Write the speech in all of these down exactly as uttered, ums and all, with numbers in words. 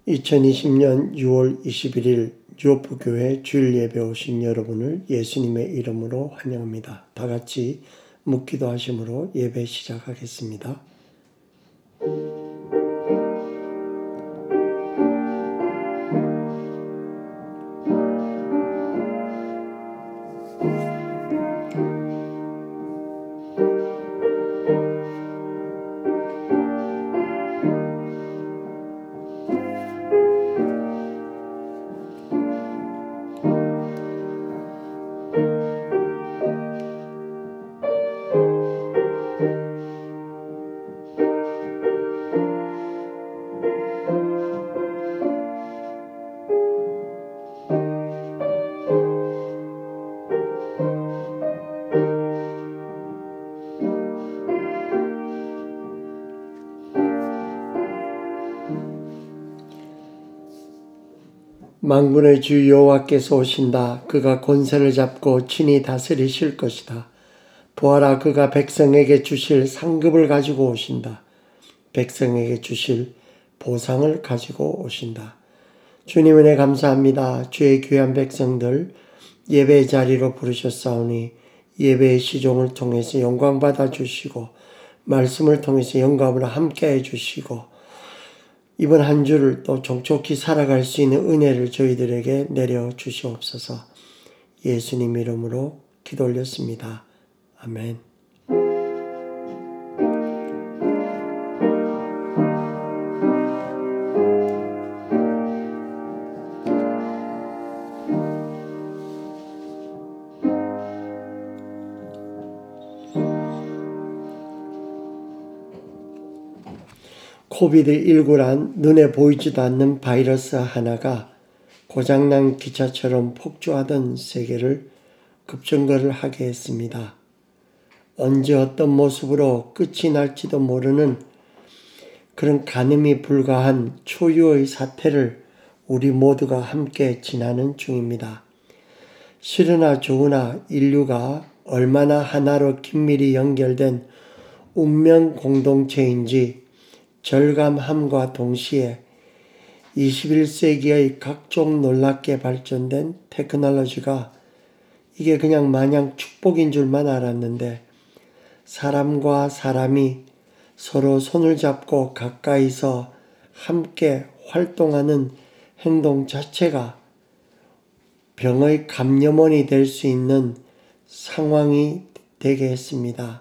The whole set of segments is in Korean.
이천이십 년 유월 이십일일 뉴오프교회 주일 예배 오신 여러분을 예수님의 이름으로 환영합니다. 다 같이 묵기도 하심으로 예배 시작하겠습니다. 만군의 주 여호와께서 오신다. 그가 권세를 잡고 친히 다스리실 것이다. 보아라, 그가 백성에게 주실 상급을 가지고 오신다. 백성에게 주실 보상을 가지고 오신다. 주님 은혜 감사합니다. 주의 귀한 백성들 예배 자리로 부르셨사오니 예배의 시종을 통해서 영광 받아 주시고 말씀을 통해서 영감으로 함께해 주시고 이번 한 주를 또 족족히 살아갈 수 있는 은혜를 저희들에게 내려 주시옵소서. 예수님 이름으로 기도 올렸습니다. 아멘. 코비드 십구란 눈에 보이지도 않는 바이러스 하나가 고장난 기차처럼 폭주하던 세계를 급정거를 하게 했습니다. 언제 어떤 모습으로 끝이 날지도 모르는 그런 가늠이 불가한 초유의 사태를 우리 모두가 함께 지나는 중입니다. 싫으나 좋으나 인류가 얼마나 하나로 긴밀히 연결된 운명 공동체인지 절감함과 동시에 이십일 세기의 각종 놀랍게 발전된 테크놀로지가 이게 그냥 마냥 축복인 줄만 알았는데 사람과 사람이 서로 손을 잡고 가까이서 함께 활동하는 행동 자체가 병의 감염원이 될 수 있는 상황이 되게 했습니다.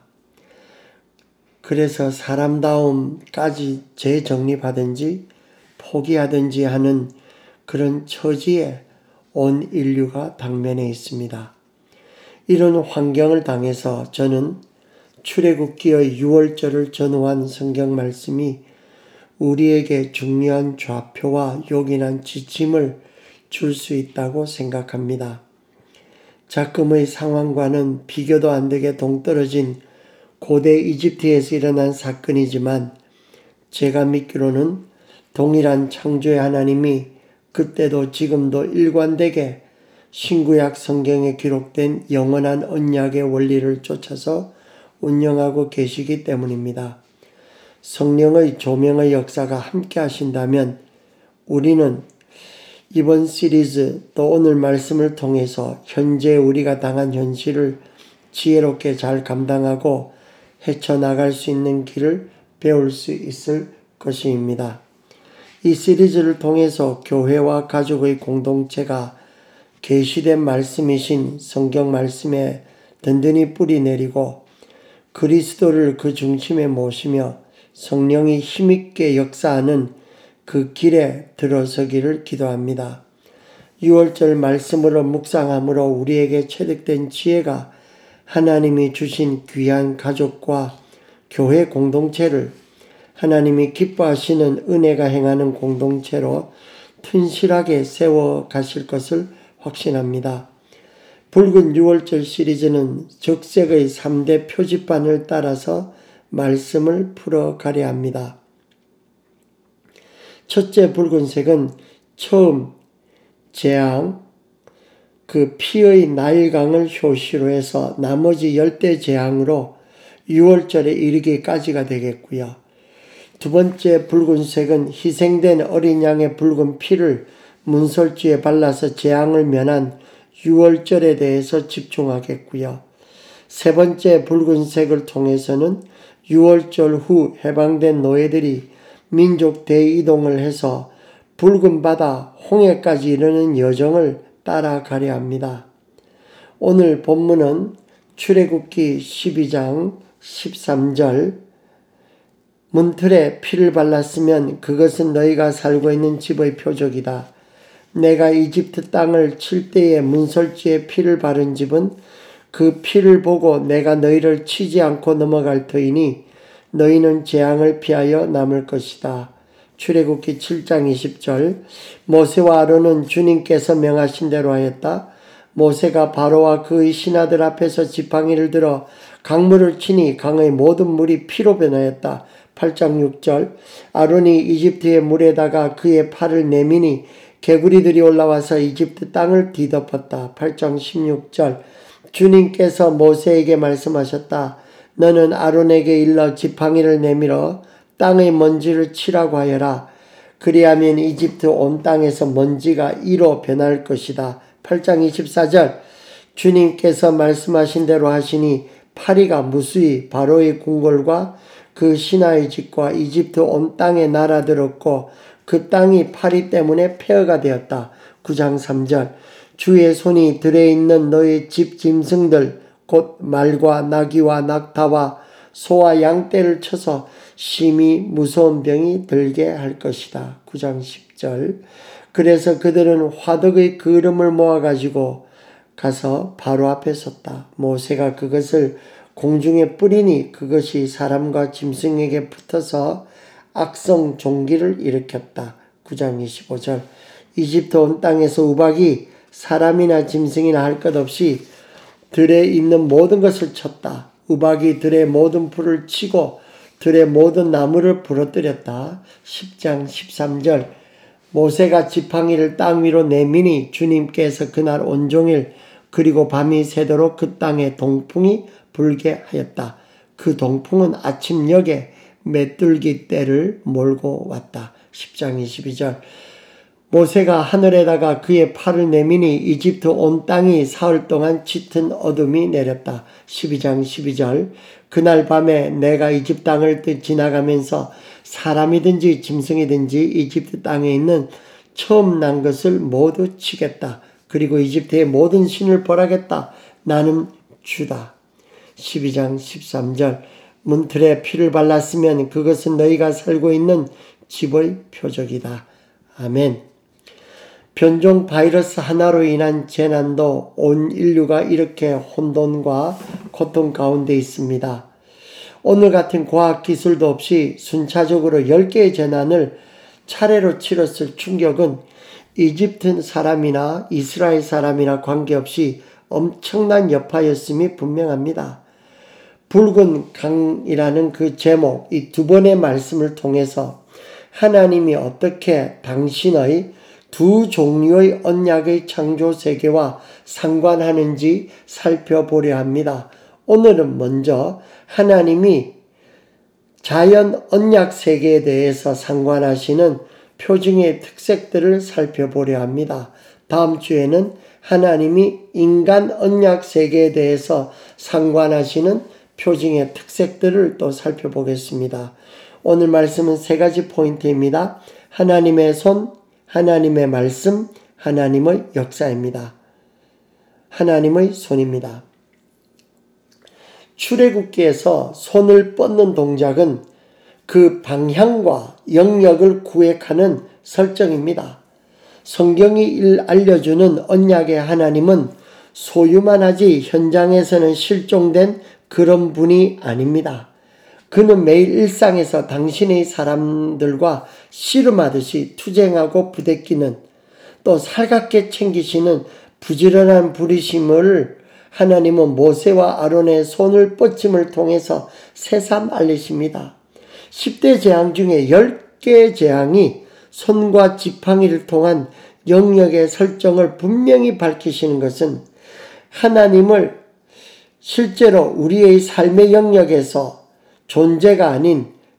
그래서 사람다움까지 재정립하든지 포기하든지 하는 그런 처지에 온 인류가 당면해 있습니다. 이런 환경을 당해서 저는 출애굽기의 유월절을 전후한 성경 말씀이 우리에게 중요한 좌표와 요긴한 지침을 줄 수 있다고 생각합니다. 작금의 상황과는 비교도 안 되게 동떨어진 고대 이집트에서 일어난 사건이지만 제가 믿기로는 동일한 창조의 하나님이 그때도 지금도 일관되게 신구약 성경에 기록된 영원한 언약의 원리를 쫓아서 운영하고 계시기 때문입니다. 성령의 조명의 역사가 함께 하신다면 우리는 이번 시리즈 또 오늘 말씀을 통해서 현재 우리가 당한 현실을 지혜롭게 잘 감당하고 헤쳐나갈 수 있는 길을 배울 수 있을 것입니다. 이 시리즈를 통해서 교회와 가족의 공동체가 계시된 말씀이신 성경 말씀에 든든히 뿌리 내리고 그리스도를 그 중심에 모시며 성령이 힘있게 역사하는 그 길에 들어서기를 기도합니다. 유월절 말씀으로 묵상함으로 우리에게 체득된 지혜가 하나님이 주신 귀한 가족과 교회 공동체를 하나님이 기뻐하시는 은혜가 행하는 공동체로 튼실하게 세워 가실 것을 확신합니다. 붉은 유월절 시리즈는 적색의 삼 대 표지판을 따라서 말씀을 풀어가려 합니다. 첫째 붉은색은 처음 재앙, 그 피의 나일강을 효시로 해서 나머지 열대 재앙으로 유월절에 이르기까지가 되겠고요. 두 번째 붉은색은 희생된 어린 양의 붉은 피를 문설주에 발라서 재앙을 면한 유월절에 대해서 집중하겠고요. 세 번째 붉은색을 통해서는 유월절 후 해방된 노예들이 민족 대이동을 해서 붉은 바다 홍해까지 이르는 여정을 따라가려 합니다. 오늘 본문은 출애굽기 십이 장 십삼 절 문틀에 피를 발랐으면 그것은 너희가 살고 있는 집의 표적이다. 내가 이집트 땅을 칠 때에 문설주에 피를 바른 집은 그 피를 보고 내가 너희를 치지 않고 넘어갈 터이니 너희는 재앙을 피하여 남을 것이다. 출애굽기 칠 장 이십 절 모세와 아론은 주님께서 명하신 대로 하였다. 모세가 바로와 그의 신하들 앞에서 지팡이를 들어 강물을 치니 강의 모든 물이 피로 변하였다. 팔 장 육 절 아론이 이집트의 물에다가 그의 팔을 내미니 개구리들이 올라와서 이집트 땅을 뒤덮었다. 팔 장 십육 절 주님께서 모세에게 말씀하셨다. 너는 아론에게 일러 지팡이를 내밀어 땅의 먼지를 치라고 하여라. 그리하면 이집트 온 땅에서 먼지가 이로 변할 것이다. 팔 장 이십사 절 주님께서 말씀하신 대로 하시니 파리가 무수히 바로의 궁궐과 그 신하의 집과 이집트 온 땅에 날아들었고 그 땅이 파리 때문에 폐허가 되었다. 구 장 삼 절 주의 손이 들에 있는 너의 집 짐승들 곧 말과 나귀와 낙타와 소와 양떼를 쳐서 심히 무서운 병이 들게 할 것이다. 구 장 십 절 그래서 그들은 화덕의 그름을 모아가지고 가서 바로 앞에 섰다. 모세가 그것을 공중에 뿌리니 그것이 사람과 짐승에게 붙어서 악성 종기를 일으켰다. 구 장 이십오 절 이집트 온 땅에서 우박이 사람이나 짐승이나 할 것 없이 들에 있는 모든 것을 쳤다. 우박이 들의 모든 풀을 치고 들의 모든 나무를 부러뜨렸다. 십 장 십삼 절 모세가 지팡이를 땅 위로 내미니 주님께서 그날 온종일 그리고 밤이 새도록 그 땅에 동풍이 불게 하였다. 그 동풍은 아침녘에 메뚜기 떼를 몰고 왔다. 십 장 이십이 절 모세가 하늘에다가 그의 팔을 내미니 이집트 온 땅이 사흘 동안 짙은 어둠이 내렸다. 십이 장 십이 절 그날 밤에 내가 이집트 땅을 지나가면서 사람이든지 짐승이든지 이집트 땅에 있는 처음 난 것을 모두 치겠다. 그리고 이집트의 모든 신을 벌하겠다. 나는 주다. 십이 장 십삼 절 문틀에 피를 발랐으면 그것은 너희가 살고 있는 집의 표적이다. 아멘. 변종 바이러스 하나로 인한 재난도 온 인류가 이렇게 혼돈과 고통 가운데 있습니다. 오늘 같은 과학기술도 없이 순차적으로 열 개의 재난을 차례로 치렀을 충격은 이집트 사람이나 이스라엘 사람이나 관계없이 엄청난 여파였음이 분명합니다. 붉은 강이라는 그 제목, 이 두 번의 말씀을 통해서 하나님이 어떻게 당신의 두 종류의 언약의 창조 세계와 상관하는지 살펴보려 합니다. 오늘은 먼저 하나님이 자연 언약 세계에 대해서 상관하시는 표징의 특색들을 살펴보려 합니다. 다음 주에는 하나님이 인간 언약 세계에 대해서 상관하시는 표징의 특색들을 또 살펴보겠습니다. 오늘 말씀은 세 가지 포인트입니다. 하나님의 손, 하나님의 말씀, 하나님의 역사입니다. 하나님의 손입니다. 출애굽기에서 손을 뻗는 동작은 그 방향과 영역을 구획하는 설정입니다. 성경이 알려주는 언약의 하나님은 소유만 하지 현장에서는 실종된 그런 분이 아닙니다. 그는 매일 일상에서 당신의 사람들과 씨름하듯이 투쟁하고 부대끼는 또 살갑게 챙기시는 부지런한 부리심을 하나님은 모세와 아론의 손을 뻗침을 통해서 새삼 알리십니다. 십 대 재앙 중에 열 개의 재앙이 손과 지팡이를 통한 영역의 설정을 분명히 밝히시는 것은 하나님을 실제로 우리의 삶의 영역에서 존재가 아닌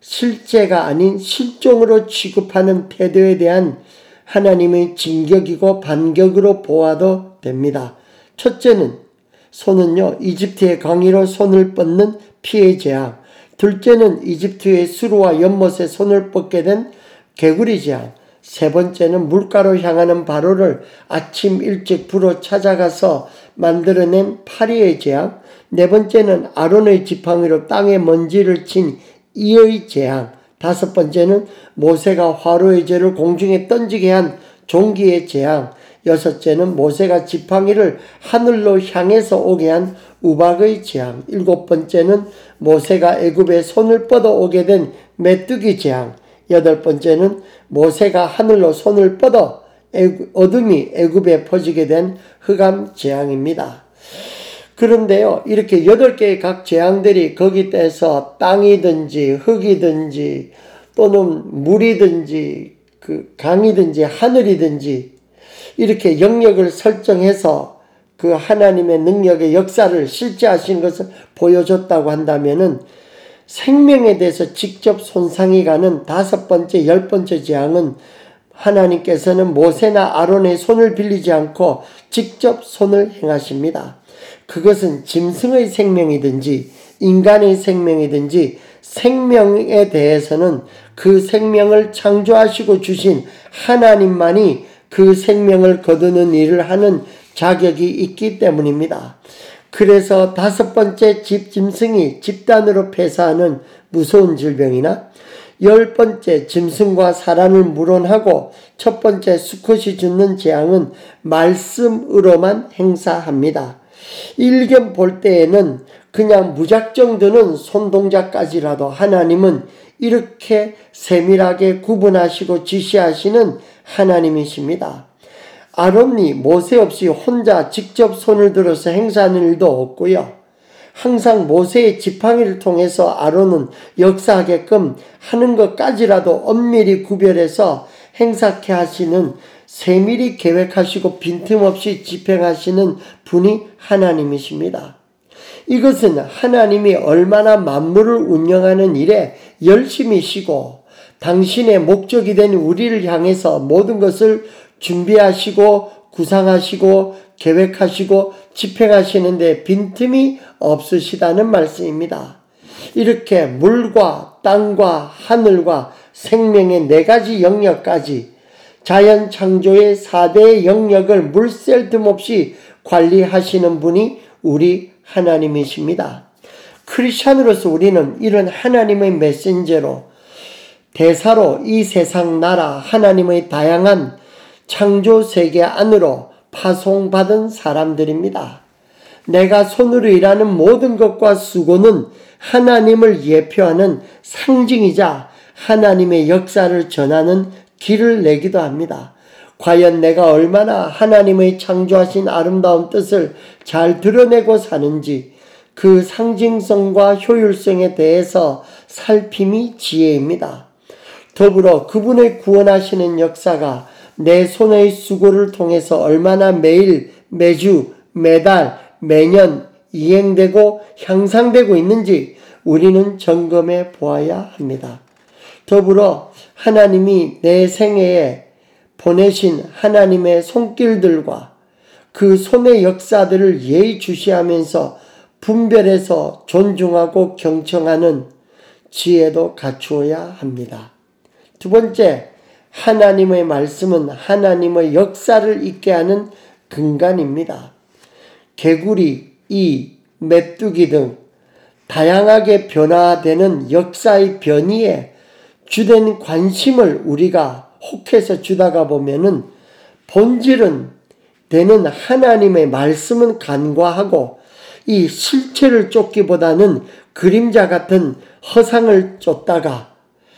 실제가 아닌 실종으로 취급하는 태도에 대한 하나님의 진격이고 반격으로 보아도 됩니다. 첫째는 손은요, 이집트의 강의로 손을 뻗는 피의 재앙. 둘째는 이집트의 수루와 연못에 손을 뻗게 된 개구리 재앙. 세 번째는 물가로 향하는 바로를 아침 일찍 불어 찾아가서 만들어낸 파리의 재앙. 네 번째는 아론의 지팡이로 땅에 먼지를 친 이의 재앙. 다섯 번째는 모세가 화로의 죄를 공중에 던지게 한 종기의 재앙. 여섯째는 모세가 지팡이를 하늘로 향해서 오게 한 우박의 재앙. 일곱 번째는 모세가 애굽에 손을 뻗어 오게 된 메뚜기 재앙. 여덟 번째는 모세가 하늘로 손을 뻗어 애굽, 어둠이 애굽에 퍼지게 된 흑암 재앙입니다. 그런데요, 이렇게 여덟 개의 각 재앙들이 거기에서 땅이든지 흙이든지 또는 물이든지 그 강이든지 하늘이든지 이렇게 영역을 설정해서 그 하나님의 능력의 역사를 실제하신 것을 보여줬다고 한다면은 생명에 대해서 직접 손상이 가는 다섯 번째, 열 번째 재앙은 하나님께서는 모세나 아론의 손을 빌리지 않고 직접 손을 행하십니다. 그것은 짐승의 생명이든지 인간의 생명이든지 생명에 대해서는 그 생명을 창조하시고 주신 하나님만이 그 생명을 거두는 일을 하는 자격이 있기 때문입니다. 그래서 다섯 번째 집 짐승이 집단으로 폐사하는 무서운 질병이나 열 번째 짐승과 사람을 물원하고 첫 번째 수컷이 죽는 재앙은 말씀으로만 행사합니다. 일견 볼 때에는 그냥 무작정 드는 손동작까지라도 하나님은 이렇게 세밀하게 구분하시고 지시하시는 하나님이십니다. 아론이 모세 없이 혼자 직접 손을 들어서 행사하는 일도 없고요. 항상 모세의 지팡이를 통해서 아론은 역사하게끔 하는 것까지라도 엄밀히 구별해서 행사케 하시는, 세밀히 계획하시고 빈틈없이 집행하시는 분이 하나님이십니다. 이것은 하나님이 얼마나 만물을 운영하는 일에 열심이시고 당신의 목적이 된 우리를 향해서 모든 것을 준비하시고 구상하시고 계획하시고 집행하시는데 빈틈이 없으시다는 말씀입니다. 이렇게 물과 땅과 하늘과 생명의 네 가지 영역까지 자연 창조의 사 대 영역을 물샐 틈 없이 관리하시는 분이 우리 하나님이십니다. 크리스찬으로서 우리는 이런 하나님의 메신저로, 대사로 이 세상 나라 하나님의 다양한 창조 세계 안으로 파송받은 사람들입니다. 내가 손으로 일하는 모든 것과 수고는 하나님을 예표하는 상징이자 하나님의 역사를 전하는 길을 내기도 합니다. 과연 내가 얼마나 하나님의 창조하신 아름다운 뜻을 잘 드러내고 사는지 그 상징성과 효율성에 대해서 살핌이 지혜입니다. 더불어 그분의 구원하시는 역사가 내 손의 수고를 통해서 얼마나 매일, 매주, 매달, 매년 이행되고 향상되고 있는지 우리는 점검해 보아야 합니다. 더불어 하나님이 내 생애에 보내신 하나님의 손길들과 그 손의 역사들을 예의주시하면서 분별해서 존중하고 경청하는 지혜도 갖추어야 합니다. 두 번째, 하나님의 말씀은 하나님의 역사를 있게 하는 근간입니다. 개구리, 이, 메뚜기 등 다양하게 변화되는 역사의 변이에 주된 관심을 우리가 혹해서 주다가 보면은 본질은 되는 하나님의 말씀은 간과하고 이 실체를 쫓기보다는 그림자 같은 허상을 쫓다가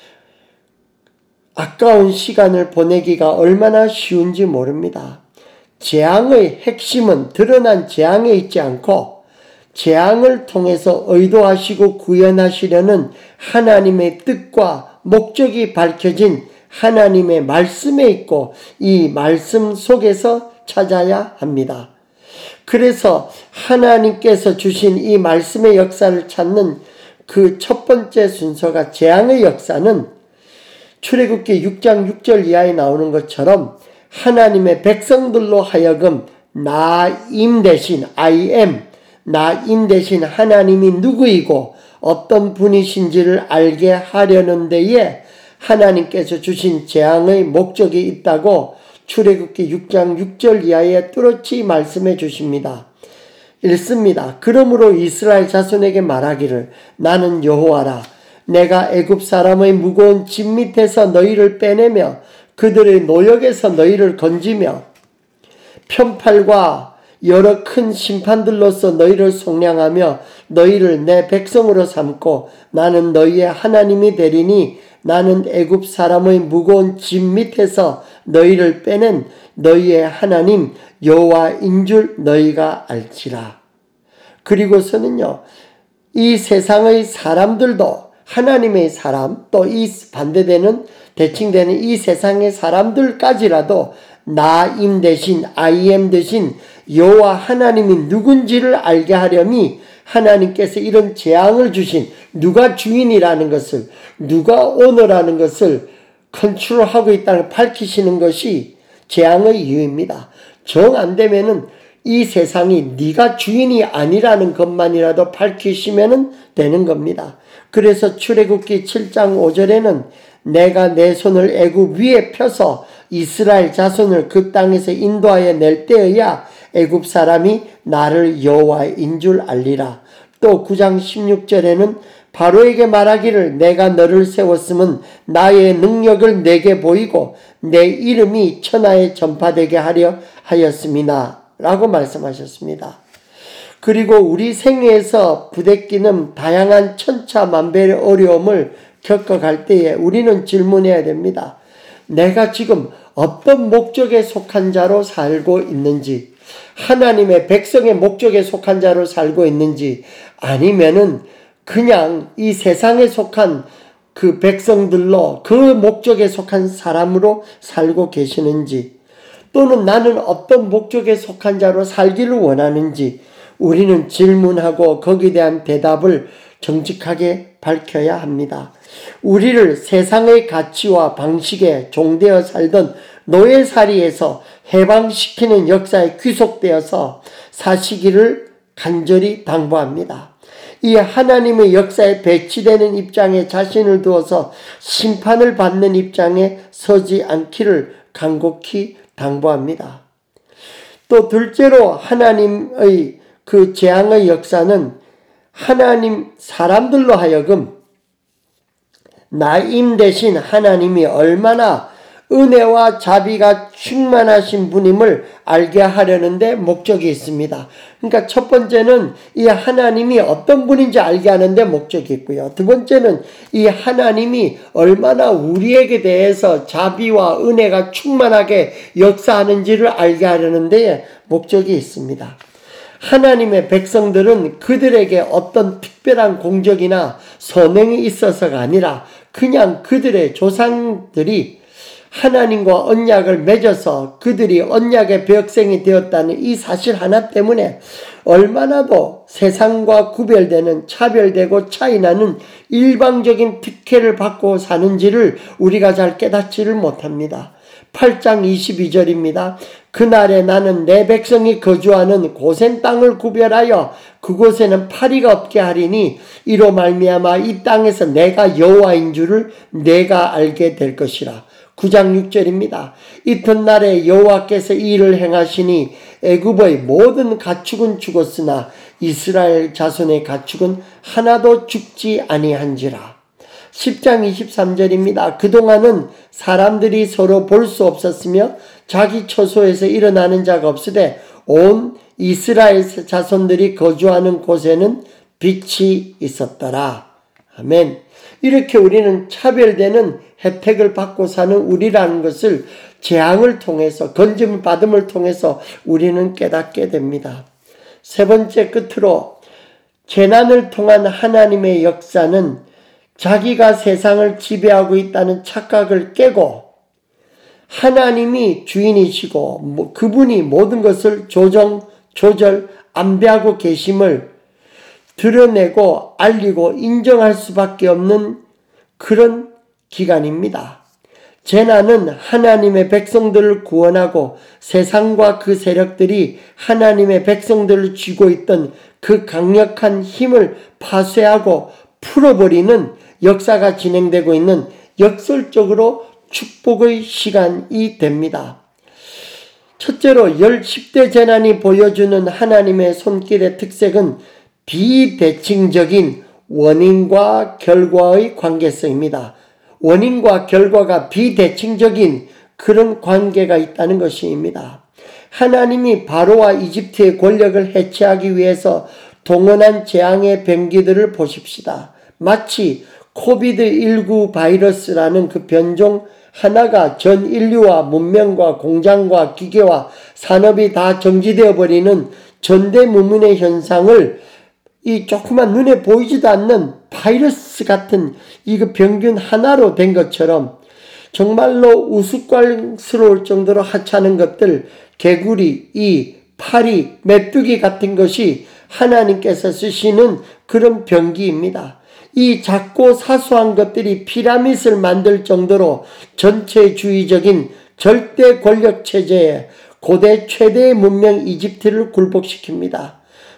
아까운 시간을 보내기가 얼마나 쉬운지 모릅니다. 재앙의 핵심은 드러난 재앙에 있지 않고 재앙을 통해서 의도하시고 구현하시려는 하나님의 뜻과 목적이 밝혀진 하나님의 말씀에 있고 이 말씀 속에서 찾아야 합니다. 그래서 하나님께서 주신 이 말씀의 역사를 찾는 그 첫 번째 순서가 재앙의 역사는 출애굽기 육 장 육 절 이하에 나오는 것처럼 하나님의 백성들로 하여금 나임 대신 I am, 나임 대신 하나님이 누구이고 어떤 분이신지를 알게 하려는 데에 하나님께서 주신 재앙의 목적이 있다고 출애굽기 육 장 육 절 이하에 뚜렷이 말씀해 주십니다. 읽습니다. 그러므로 이스라엘 자손에게 말하기를 나는 여호와라. 내가 애굽 사람의 무거운 짐 밑에서 너희를 빼내며 그들의 노역에서 너희를 건지며 편팔과 여러 큰 심판들로서 너희를 속량하며 너희를 내 백성으로 삼고 나는 너희의 하나님이 되리니 나는 애굽 사람의 무거운 짐 밑에서 너희를 빼낸 너희의 하나님 여호와인 줄 너희가 알지라. 그리고서는요, 이 세상의 사람들도 하나님의 사람, 또 이 반대되는 대칭되는 이 세상의 사람들까지라도 나임 대신 I am 대신 여호와 하나님이 누군지를 알게 하려니 하나님께서 이런 재앙을 주신, 누가 주인이라는 것을, 누가 오너라는 것을 컨트롤하고 있다는 걸 밝히시는 것이 재앙의 이유입니다. 정 안 되면은 이 세상이 네가 주인이 아니라는 것만이라도 밝히시면 되는 겁니다. 그래서 출애굽기 칠 장 오 절에는 내가 내 손을 애굽 위에 펴서 이스라엘 자손을 그 땅에서 인도하여 낼 때에야 애굽 사람이 나를 여호와인 줄 알리라. 또 구 장 십육 절에는 바로에게 말하기를 내가 너를 세웠으면 나의 능력을 내게 보이고 내 이름이 천하에 전파되게 하려 하였음이나 라고 말씀하셨습니다. 그리고 우리 생애에서 부대끼는 다양한 천차만별의 어려움을 겪어갈 때에 우리는 질문해야 됩니다. 내가 지금 어떤 목적에 속한 자로 살고 있는지, 하나님의 백성의 목적에 속한 자로 살고 있는지, 아니면은 그냥 이 세상에 속한 그 백성들로 그 목적에 속한 사람으로 살고 계시는지, 또는 나는 어떤 목적에 속한 자로 살기를 원하는지 우리는 질문하고 거기에 대한 대답을 정직하게 밝혀야 합니다. 우리를 세상의 가치와 방식에 종되어 살던 노예살이에서 해방시키는 역사에 귀속되어서 사시기를 간절히 당부합니다. 이 하나님의 역사에 배치되는 입장에 자신을 두어서 심판을 받는 입장에 서지 않기를 간곡히 당부합니다. 또 둘째로 하나님의 그 재앙의 역사는 하나님 사람들로 하여금 나임 대신 하나님이 얼마나 은혜와 자비가 충만하신 분임을 알게 하려는데 목적이 있습니다. 그러니까 첫 번째는 이 하나님이 어떤 분인지 알게 하는데 목적이 있고요. 두 번째는 이 하나님이 얼마나 우리에게 대해서 자비와 은혜가 충만하게 역사하는지를 알게 하려는 데 목적이 있습니다. 하나님의 백성들은 그들에게 어떤 특별한 공적이나 선행이 있어서가 아니라 그냥 그들의 조상들이 하나님과 언약을 맺어서 그들이 언약의 백성이 되었다는 이 사실 하나 때문에 얼마나도 세상과 구별되는, 차별되고 차이나는 일방적인 특혜를 받고 사는지를 우리가 잘 깨닫지를 못합니다. 팔 장 이십이 절입니다. 그날에 나는 내 백성이 거주하는 고센 땅을 구별하여 그곳에는 파리가 없게 하리니 이로 말미암아 이 땅에서 내가 여호와인 줄을 내가 알게 될 것이라. 구 장 육 절입니다. 이튿날에 여호와께서 이 일을 행하시니 애굽의 모든 가축은 죽었으나 이스라엘 자손의 가축은 하나도 죽지 아니한지라. 십 장 이십삼 절입니다. 그동안은 사람들이 서로 볼 수 없었으며 자기 처소에서 일어나는 자가 없으되 온 이스라엘 자손들이 거주하는 곳에는 빛이 있었더라. 아멘. 이렇게 우리는 차별되는 혜택을 받고 사는 우리라는 것을 재앙을 통해서, 건짐을 받음을 통해서 우리는 깨닫게 됩니다. 세 번째, 끝으로 재난을 통한 하나님의 역사는 자기가 세상을 지배하고 있다는 착각을 깨고 하나님이 주인이시고 그분이 모든 것을 조정, 조절, 안배하고 계심을 드러내고 알리고 인정할 수밖에 없는 그런 기간입니다. 재난은 하나님의 백성들을 구원하고 세상과 그 세력들이 하나님의 백성들을 쥐고 있던 그 강력한 힘을 파쇄하고 풀어버리는 역사가 진행되고 있는 역설적으로 축복의 시간이 됩니다. 첫째로 열 십 대 재난이 보여주는 하나님의 손길의 특색은 비대칭적인 원인과 결과의 관계성입니다. 원인과 결과가 비대칭적인 그런 관계가 있다는 것입니다. 하나님이 바로와 이집트의 권력을 해체하기 위해서 동원한 재앙의 병기들을 보십시다. 마치 코비드 십구 바이러스라는 그 변종 하나가 전 인류와 문명과 공장과 기계와 산업이 다 정지되어 버리는 전대무문의 현상을 이 조그만 눈에 보이지도 않는 바이러스 같은 이 그 병균 하나로 된 것처럼 정말로 우스꽝스러울 정도로 하찮은 것들, 개구리, 이, 파리, 메뚜기 같은 것이 하나님께서 쓰시는 그런 병기입니다. 이 작고 사소한 것들이 피라밋을 만들 정도로 전체주의적인 절대 권력 체제에 고대 최대의 문명 이집트를 굴복시킵니다.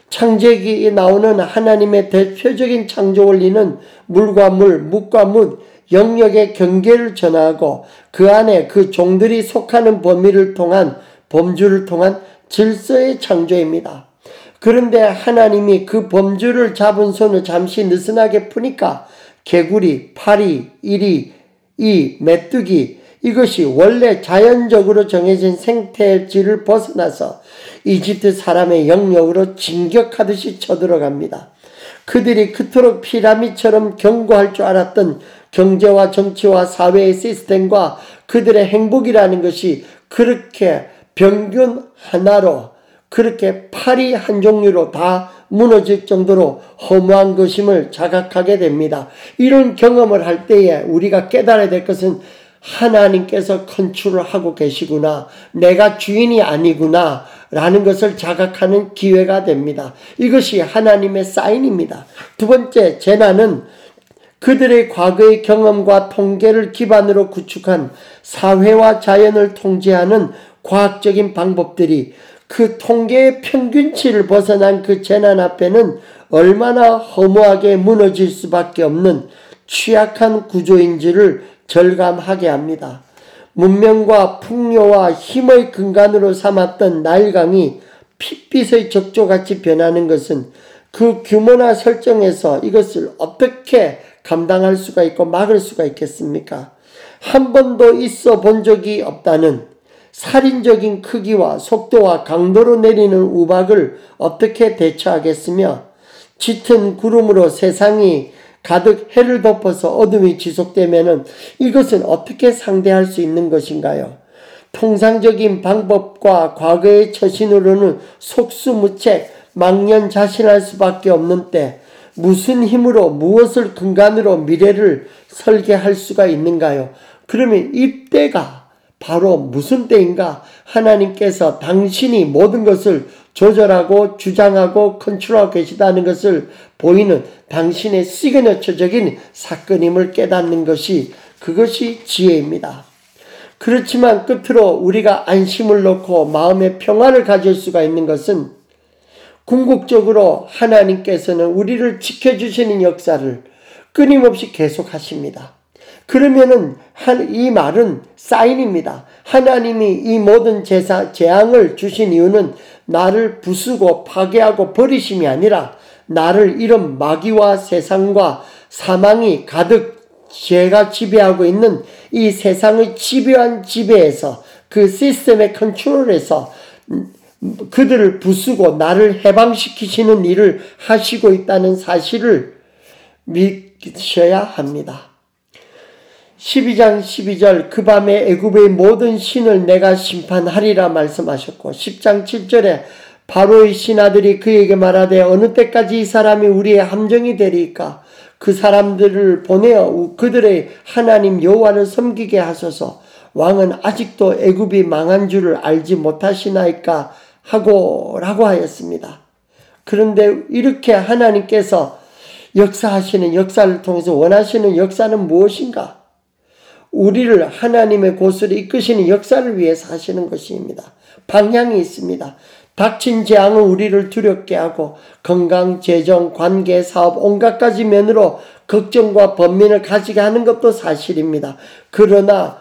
창세기에 나오는 하나님의 대표적인 창조 원리는 물과 물, 묵과 묵, 영역의 경계를 전하고 그 안에 그 종들이 속하는 범위를 통한 범주를 통한 질서의 창조입니다. 그런데 하나님이 그 범주를 잡은 손을 잠시 느슨하게 푸니까 개구리, 파리, 이리, 이, 메뚜기 이것이 원래 자연적으로 정해진 생태질을 벗어나서 이집트 사람의 영역으로 진격하듯이 쳐들어갑니다. 그들이 그토록 피라미처럼 견고할 줄 알았던 경제와 정치와 사회의 시스템과 그들의 행복이라는 것이 그렇게 병균 하나로 그렇게 파리 한 종류로 다 무너질 정도로 허무한 것임을 자각하게 됩니다. 이런 경험을 할 때에 우리가 깨달아야 될 것은 하나님께서 컨트롤을 하고 계시구나. 내가 주인이 아니구나. 라는 것을 자각하는 기회가 됩니다. 이것이 하나님의 사인입니다. 두 번째, 재난은 그들의 과거의 경험과 통계를 기반으로 구축한 사회와 자연을 통제하는 과학적인 방법들이 그 통계의 평균치를 벗어난 그 재난 앞에는 얼마나 허무하게 무너질 수밖에 없는 취약한 구조인지를 절감하게 합니다. 문명과 풍요와 힘의 근간으로 삼았던 나일강이 핏빛의 적조같이 변하는 것은 그 규모나 설정에서 이것을 어떻게 감당할 수가 있고 막을 수가 있겠습니까? 한 번도 있어 본 적이 없다는 살인적인 크기와 속도와 강도로 내리는 우박을 어떻게 대처하겠으며 짙은 구름으로 세상이 가득 해를 덮어서 어둠이 지속되면은 이것은 어떻게 상대할 수 있는 것인가요? 통상적인 방법과 과거의 처신으로는 속수무책, 망연자실할 수밖에 없는 때 무슨 힘으로 무엇을 근간으로 미래를 설계할 수가 있는가요? 그러면 이때가 바로 무슨 때인가? 하나님께서 당신이 모든 것을 조절하고 주장하고 컨트롤하고 계시다는 것을 보이는 당신의 시그너처적인 사건임을 깨닫는 것이 그것이 지혜입니다. 그렇지만 끝으로 우리가 안심을 놓고 마음의 평안을 가질 수가 있는 것은 궁극적으로 하나님께서는 우리를 지켜주시는 역사를 끊임없이 계속하십니다. 그러면은 이 말은 사인입니다. 하나님이 이 모든 제사, 재앙을 주신 이유는 나를 부수고 파괴하고 버리심이 아니라 나를 이런 마귀와 세상과 사망이 가득 죄가 지배하고 있는 이 세상의 집요한 지배에서 그 시스템의 컨트롤에서 그들을 부수고 나를 해방시키시는 일을 하시고 있다는 사실을 믿으셔야 합니다. 십이 장 십이 절 그 밤에 애굽의 모든 신을 내가 심판하리라 말씀하셨고 십 장 칠 절에 바로의 신하들이 그에게 말하되 어느 때까지 이 사람이 우리의 함정이 되리까? 그 사람들을 보내어 그들의 하나님 여호와를 섬기게 하소서. 왕은 아직도 애굽이 망한 줄을 알지 못하시나이까 하고 라고 하였습니다. 그런데 이렇게 하나님께서 역사하시는 역사를 통해서 원하시는 역사는 무엇인가? 우리를 하나님의 곳으로 이끄시는 역사를 위해서 하시는 것입니다. 방향이 있습니다. 닥친 재앙은 우리를 두렵게 하고 건강, 재정, 관계, 사업 온갖 가지 면으로 걱정과 번민을 가지게 하는 것도 사실입니다. 그러나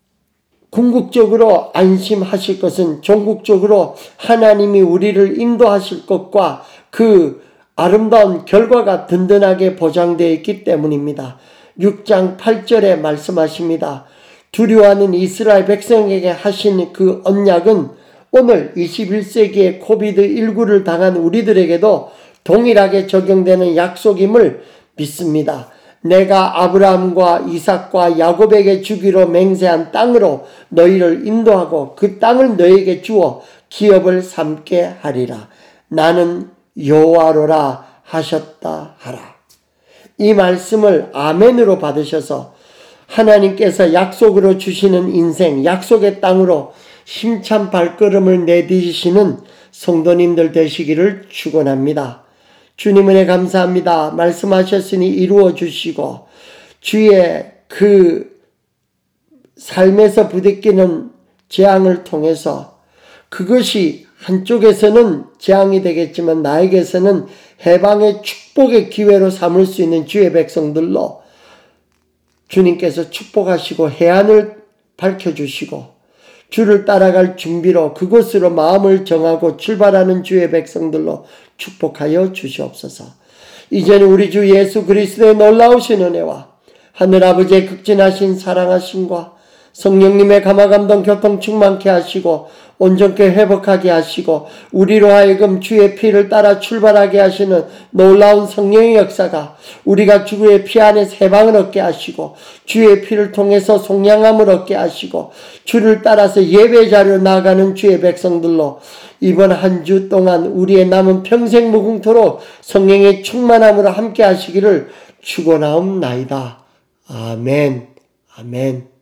궁극적으로 안심하실 것은 종국적으로 하나님이 우리를 인도하실 것과 그 아름다운 결과가 든든하게 보장되어 있기 때문입니다. 육 장 팔 절에 말씀하십니다. 두려워하는 이스라엘 백성에게 하신 그 언약은 오늘 이십일 세기에 코비드 십구를 당한 우리들에게도 동일하게 적용되는 약속임을 믿습니다. 내가 아브라함과 이삭과 야곱에게 주기로 맹세한 땅으로 너희를 인도하고 그 땅을 너희에게 주어 기업을 삼게 하리라. 나는 여호와로라 하셨다 하라. 이 말씀을 아멘으로 받으셔서 하나님께서 약속으로 주시는 인생, 약속의 땅으로 힘찬 발걸음을 내디디시는 성도님들 되시기를 축원합니다. 주님 은혜 감사합니다. 말씀하셨으니 이루어 주시고 주의 그 삶에서 부딪히는 재앙을 통해서 그것이 한쪽에서는 재앙이 되겠지만 나에게서는 해방의 축복의 기회로 삼을 수 있는 주의 백성들로 주님께서 축복하시고 해안을 밝혀주시고 주를 따라갈 준비로 그곳으로 마음을 정하고 출발하는 주의 백성들로 축복하여 주시옵소서. 이제는 우리 주 예수 그리스도의 놀라우신 은혜와 하늘아버지의 극진하신 사랑하심과 성령님의 감화감동 교통 충만케 하시고 온전케 회복하게 하시고 우리로 하여금 주의 피를 따라 출발하게 하시는 놀라운 성령의 역사가 우리가 주의 피 안에서 해방을 얻게 하시고 주의 피를 통해서 속량함을 얻게 하시고 주를 따라서 예배자로 나아가는 주의 백성들로 이번 한 주 동안 우리의 남은 평생 무궁토록 성령의 충만함으로 함께 하시기를 축원하옵나이다. 아멘. 아멘.